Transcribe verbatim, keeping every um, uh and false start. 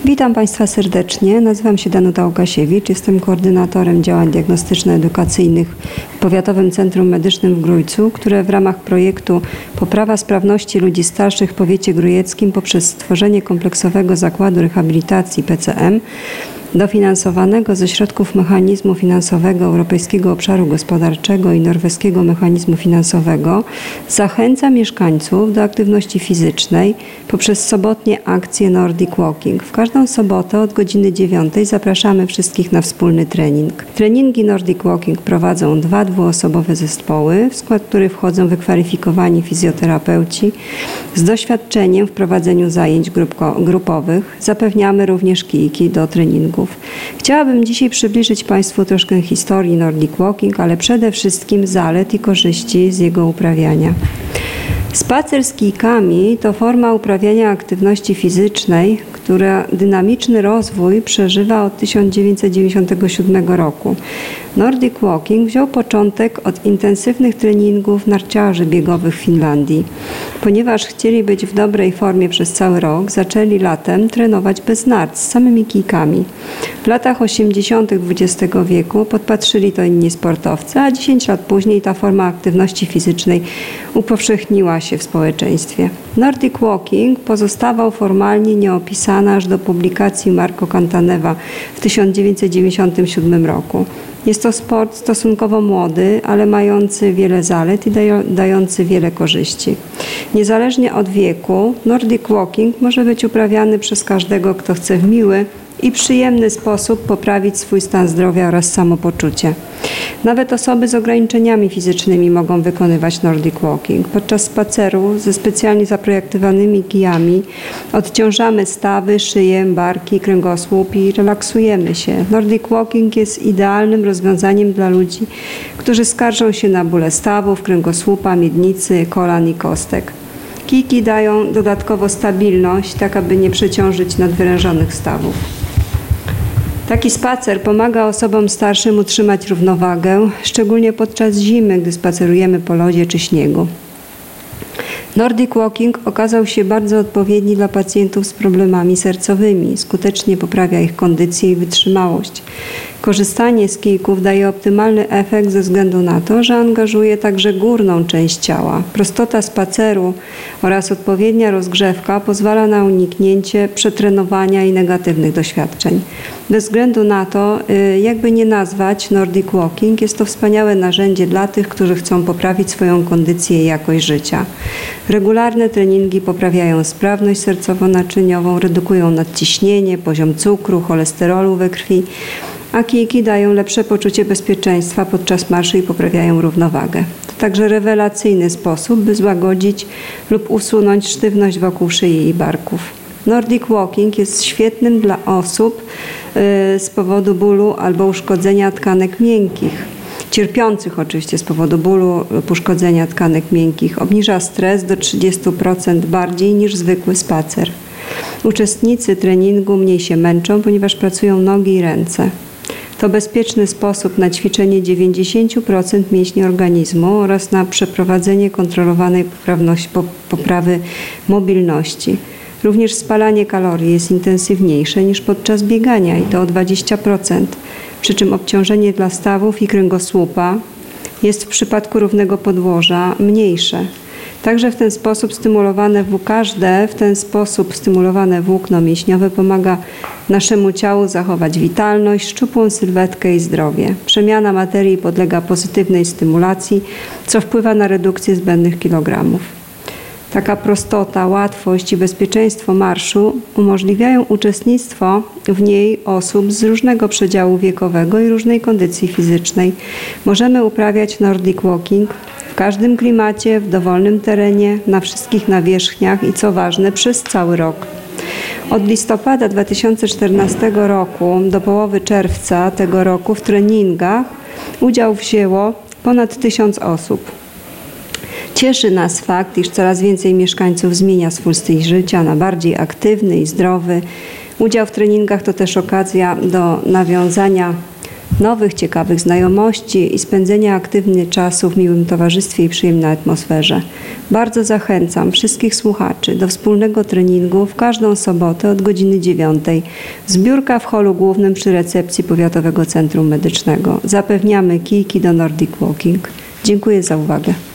Witam Państwa serdecznie. Nazywam się Danuta Łukasiewicz. Jestem koordynatorem działań diagnostyczno-edukacyjnych w Powiatowym Centrum Medycznym w Grójcu, które w ramach projektu Poprawa sprawności ludzi starszych w powiecie grójeckim poprzez stworzenie kompleksowego zakładu rehabilitacji P C M dofinansowanego ze środków mechanizmu finansowego Europejskiego Obszaru Gospodarczego i Norweskiego Mechanizmu Finansowego zachęca mieszkańców do aktywności fizycznej poprzez sobotnie akcje Nordic Walking. W każdą sobotę od godziny dziewiątej zapraszamy wszystkich na wspólny trening. Treningi Nordic Walking prowadzą dwa dwuosobowe zespoły, w skład których wchodzą wykwalifikowani fizjoterapeuci z doświadczeniem w prowadzeniu zajęć grupowych. Zapewniamy również kijki do treningów. Chciałabym dzisiaj przybliżyć Państwu troszkę historii Nordic Walking, ale przede wszystkim zalet i korzyści z jego uprawiania. Spacer z kijkami to forma uprawiania aktywności fizycznej, która dynamiczny rozwój przeżywa od tysiąc dziewięćset dziewięćdziesiątego siódmego roku. Nordic Walking wziął początek od intensywnych treningów narciarzy biegowych w Finlandii. Ponieważ chcieli być w dobrej formie przez cały rok, zaczęli latem trenować bez nart, z samymi kijkami. W latach osiemdziesiątych dwudziestego wieku podpatrzyli to inni sportowcy, a dziesięć lat później ta forma aktywności fizycznej upowszechniła się w społeczeństwie. Nordic Walking pozostawał formalnie nieopisany aż do publikacji Marco Cantaneva w tysiąc dziewięćset dziewięćdziesiątym siódmym roku. Jest to sport stosunkowo młody, ale mający wiele zalet i dający wiele korzyści. Niezależnie od wieku, Nordic Walking może być uprawiany przez każdego, kto chce w miły i przyjemny sposób poprawić swój stan zdrowia oraz samopoczucie. Nawet osoby z ograniczeniami fizycznymi mogą wykonywać Nordic Walking. Podczas spaceru ze specjalnie zaprojektowanymi kijami odciążamy stawy, szyję, barki, kręgosłup i relaksujemy się. Nordic Walking jest idealnym rozwiązaniem dla ludzi, którzy skarżą się na bóle stawów, kręgosłupa, miednicy, kolan i kostek. Kijki dają dodatkowo stabilność, tak aby nie przeciążyć nadwyrężonych stawów. Taki spacer pomaga osobom starszym utrzymać równowagę, szczególnie podczas zimy, gdy spacerujemy po lodzie czy śniegu. Nordic Walking okazał się bardzo odpowiedni dla pacjentów z problemami sercowymi. Skutecznie poprawia ich kondycję i wytrzymałość. Korzystanie z kijków daje optymalny efekt ze względu na to, że angażuje także górną część ciała. Prostota spaceru oraz odpowiednia rozgrzewka pozwala na uniknięcie przetrenowania i negatywnych doświadczeń. Bez względu na to, jakby nie nazwać Nordic Walking, jest to wspaniałe narzędzie dla tych, którzy chcą poprawić swoją kondycję i jakość życia. Regularne treningi poprawiają sprawność sercowo-naczyniową, redukują nadciśnienie, poziom cukru, cholesterolu we krwi, a kijki dają lepsze poczucie bezpieczeństwa podczas marszu i poprawiają równowagę. To także rewelacyjny sposób, by złagodzić lub usunąć sztywność wokół szyi i barków. Nordic Walking jest świetnym dla osób yy, z powodu bólu albo uszkodzenia tkanek miękkich, cierpiących oczywiście z powodu bólu lub uszkodzenia tkanek miękkich. Obniża stres do trzydziestu procent bardziej niż zwykły spacer. Uczestnicy treningu mniej się męczą, ponieważ pracują nogi i ręce. To bezpieczny sposób na ćwiczenie dziewięćdziesiąt procent mięśni organizmu oraz na przeprowadzenie kontrolowanej poprawy mobilności. Również spalanie kalorii jest intensywniejsze niż podczas biegania i to o dwadzieścia procent, przy czym obciążenie dla stawów i kręgosłupa jest w przypadku równego podłoża mniejsze. Także w ten sposób stymulowane w każde w ten sposób stymulowane włókno mięśniowe pomaga naszemu ciału zachować witalność, szczupłą sylwetkę i zdrowie. Przemiana materii podlega pozytywnej stymulacji, co wpływa na redukcję zbędnych kilogramów. Taka prostota, łatwość i bezpieczeństwo marszu umożliwiają uczestnictwo w niej osób z różnego przedziału wiekowego i różnej kondycji fizycznej. Możemy uprawiać Nordic Walking w każdym klimacie, w dowolnym terenie, na wszystkich nawierzchniach i co ważne, przez cały rok. Od listopada dwa tysiące czternastego roku do połowy czerwca tego roku w treningach udział wzięło ponad tysiąc osób. Cieszy nas fakt, iż coraz więcej mieszkańców zmienia swój styl życia na bardziej aktywny i zdrowy. Udział w treningach to też okazja do nawiązania nowych, ciekawych znajomości i spędzenia aktywny czasu w miłym towarzystwie i przyjemnej atmosferze. Bardzo zachęcam wszystkich słuchaczy do wspólnego treningu w każdą sobotę od godziny dziewiątej. Zbiórka w holu głównym przy recepcji Powiatowego Centrum Medycznego. Zapewniamy kijki do Nordic Walking. Dziękuję za uwagę.